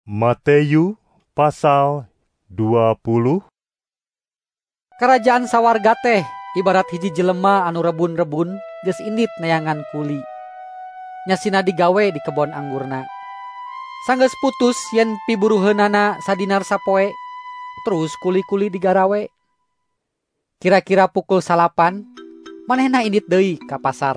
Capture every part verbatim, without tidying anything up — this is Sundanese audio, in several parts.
Matius pasal dua puluh. Kerajaan sawarga teh ibarat hiji jelema anu rebun-rebun geus indit neangan kuli. Nyasina digawe di kebon anggurna. Sanggeus putus yen piburuheunana sadinar sapoe, terus kuli-kuli digarawe. Kira-kira pukul salapan, manehna indit deui ka pasar.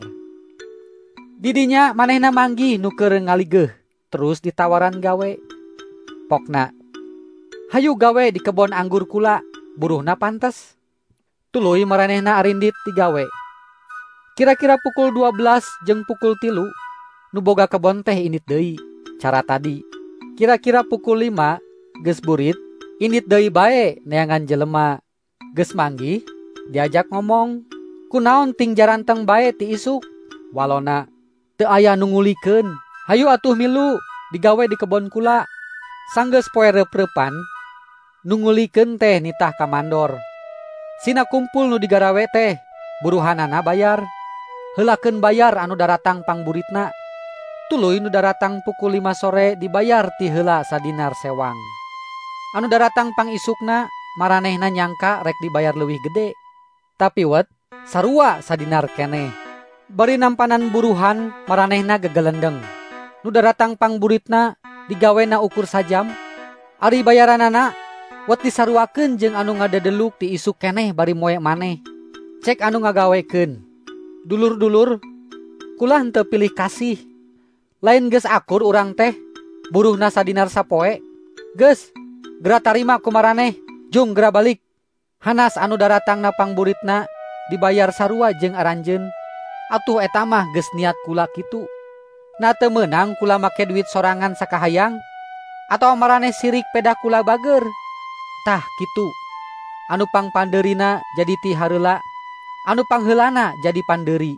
Didinya manehna manggih nu keur ngaligeuh, terus ditawaran gawe. Pokna, hayu gawe di kebon anggur kula, buruhna pantes. Tuluy maranehna arindit digawe. Kira-kira pukul dua belas jeung pukul tilu, nu boga kebon teh indit deui. Cara tadi, kira-kira pukul lima, geus burit, indit deui bae neangan jelema. Geus manggih, diajak ngomong, kunaon ting jaranteng bae ti isuk? Walona, teu aya nu ngulikeun. Hayu atuh milu, digawe di kebon kula. Sanggeus poe reup-reupan, nu ngulikeun teh nitah ka mandor. Sina kumpul nu digarawe teh, buruhanana bayar. Heulakeun bayar anu daratang pangburitna. Tuluy nu daratang pukul lima sore dibayar ti heula sadinar sewang. Anu daratang pangisukna, maranehna nyangka rek dibayar leuwih gede. Tapi wet, sarua sadinar keneh. Bari nampanan buruhan, maranehna gegelendeng. Nu daratang pangburitna, digawena ukur sajam. Ari bayaranana, wet disaruakeun jeung anu ngadadeluk ti isuk keneh bari moe maneh. Cek anu ngagawekeun. Dulur-dulur, kula henteu pilih kasih. Lain geus akur urang teh, buruhna sadinar sapoe. Geus, gera tarima ku maraneh, jung gera balik. Hanas anu daratangna pangburitna dibayar sarua jeung aranjeun. Atuh eta mah geus niat kula kitu. Na teu meunang kula make duit sorangan sakahayang, atau maraneh sirik peda kula bager. Tah kitu. Anu pangpandeurina jadi ti hareula, anu pangheulana jadi pandeuri.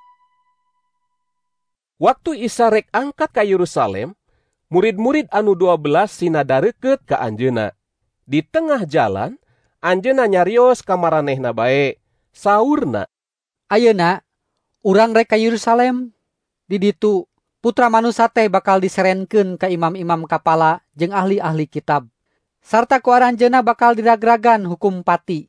Waktu Isa rek angkat ka Yerusalem, murid-murid anu dua belas sina dareukeut ka anjeunna. Di tengah jalan, anjeunna nyarios ka maranehna bae. Saurna, "Ayeuna urang rek ka Yerusalem. Di ditu Putra Manusa teh bakal diserenkeun ka imam-imam kapala jeung ahli-ahli kitab. Sarta ku aranjeunna bakal diragragan hukum pati.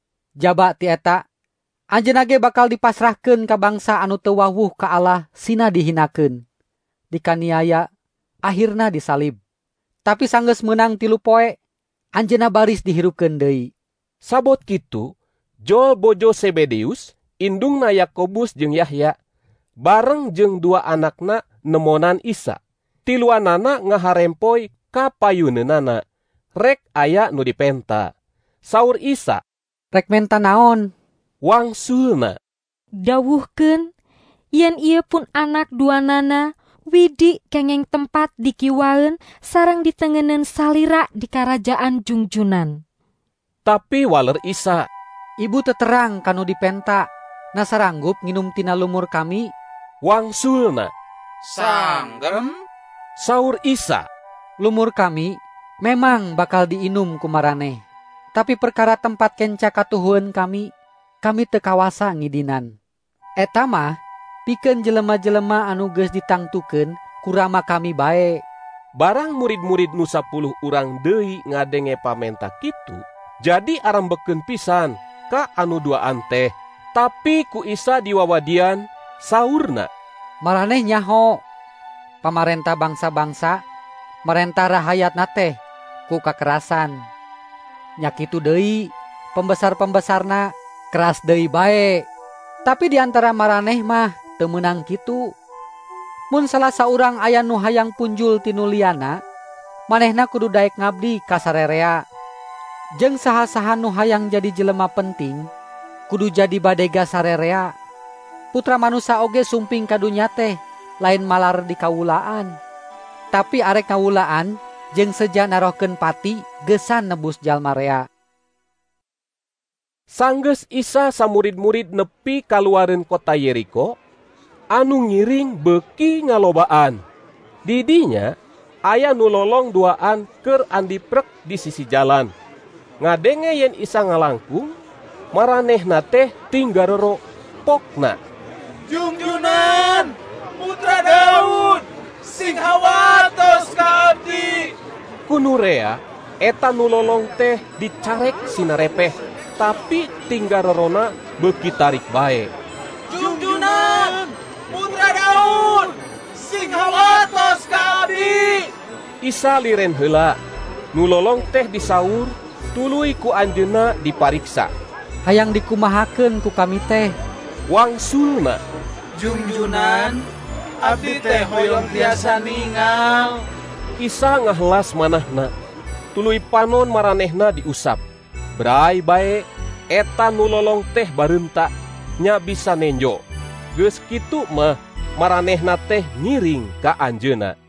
Jaba ti eta, anjeunna ge bakal dipasrahkeun ka bangsa anu teu wawuh ka Allah sina dihinakeun. Dikaniaya, akhirna disalib. Tapi sanggeus meunang tilu poe, anjeunna baris dihirupkeun deui." Sabot kitu, Jol bojo Zebedeus, indungna Yakobus jeung Yahya, bareng jeung dua anakna nemonan Isa. Tiluanana ngaharempoy ka payuneunana. Rek aya nu dipenta. Saur Isa, "Rek menta naon?" Wangsulna, "Dawuhkeun, yen ieu pun anak duanana, widi kengeng tempat dikiwaeun sareng ditengeneun salira di karajaan jungjunan." Tapi waler Isa, "Ibu teterang kanu dipenta, na saranggup nginum tina lumur kami." Wangsulna, "Sanggem?" Saur Isa, "Lumur kami memang bakal diinum ku maraneh, tapi perkara tempat kenca katuhueun kami, kami teu kawasa ngidinan. Eta mah pikeun jelema-jelema anu geus ditangtukeun ku rama kami bae." Barang murid-murid nu sapuluh urang deui ngadenge pamenta kitu, jadi arambekeun pisan ka anu duaan teh. Tapi ku Isa diwawadian, saurna, "Maraneh nyaho? Pamarentah bangsa-bangsa marentah rahayatna teh ku kakerasan. Nya kitu deui, pembesar-pembesarna keras deui bae. Tapi di antara maraneh mah teu meunang kitu. Mun salah saurang aya nu hayang punjul tinu liana, manehna kudu daek ngabdi ka sarerea. Jeung saha-saha nu hayang jadi jelema penting, kudu jadi badega sarerea. Putra Manusa oge sumping kadunya teh lain malar di kawulaan. Tapi arek kawulaan jeung seja narohkeun pati geusan nebus jalma rea." Sanggeus Isa samurid-murid nepi kaluareun kota Yeriko, anu ngiring beuki ngalobaan. Di dinya aya nu lolong duaan keur andiprek di sisi jalan. Ngadenge yen Isa ngalangkung, maranehna teh tinggarero pokna, "Jungjunan, Putra Daud, sing hawatos ka abdi." Kunurea eta nulolong teh dicarek sinarepeh, tapi tinggal rerona beuki tarik bae. Junjunan, putra Daud, sing hawatos ka abdi. Isa liren heula, nulolong teh disaur, tuluy ku anjeunna dipariksa. Hayang dikumahakeun ku kami teh. Wangsulna, Junjunan, abdi teh hoyong tiasa ningal. Isa ngahelas manahna, tuluy panon maranehna diusap. Berai bae, eta nulolong teh bareunta, nya bisa nenjo. Geus kitu mah, maranehna teh ngiring ka anjeunna.